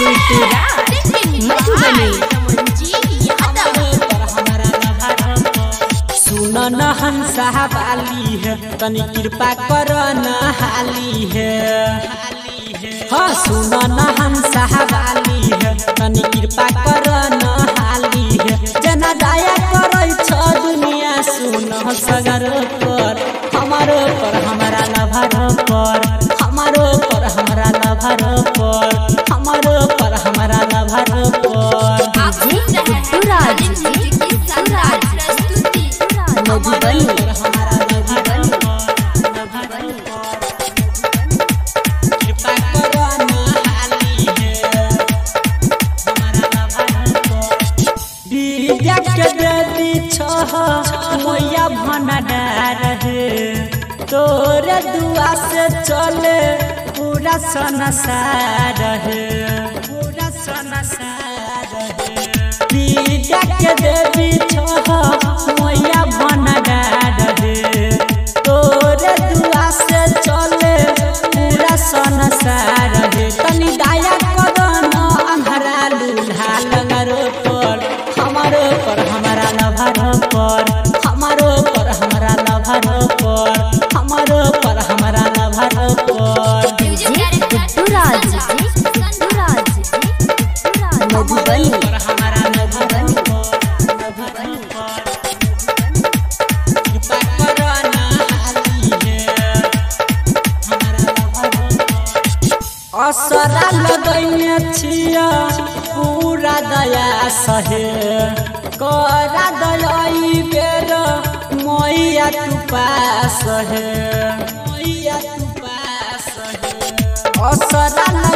सुन न हंसा वाली है तनी कृपा कर न हाली है। हाँ सुन न हंसा वाली है तनी कृपा कर न हाली है। जना दया करे छ दुनिया सुन सगर पर हमारो पर हमारा लभर पर हमारो पर हमारा लभर पर हमारो पर हमारा लभर पर। मैया भंडार है तोरे दुआ से चले पूरा संसार है पूरा संसार है। विद्या के देवी मैया भंडार है तोरे दुआ से चले पूरा संसार है। तनी दया कदन अंधरा लूल्हा लगरो पर हमारो पर हमारा लभर पर हमारो पर हमारा लभर पर हमारो पर हमारा लभर पर। असरा लगैने छिया पूरा दया सहे करा दयाई बेर मैया तू पास है मैया तू पास है। असरा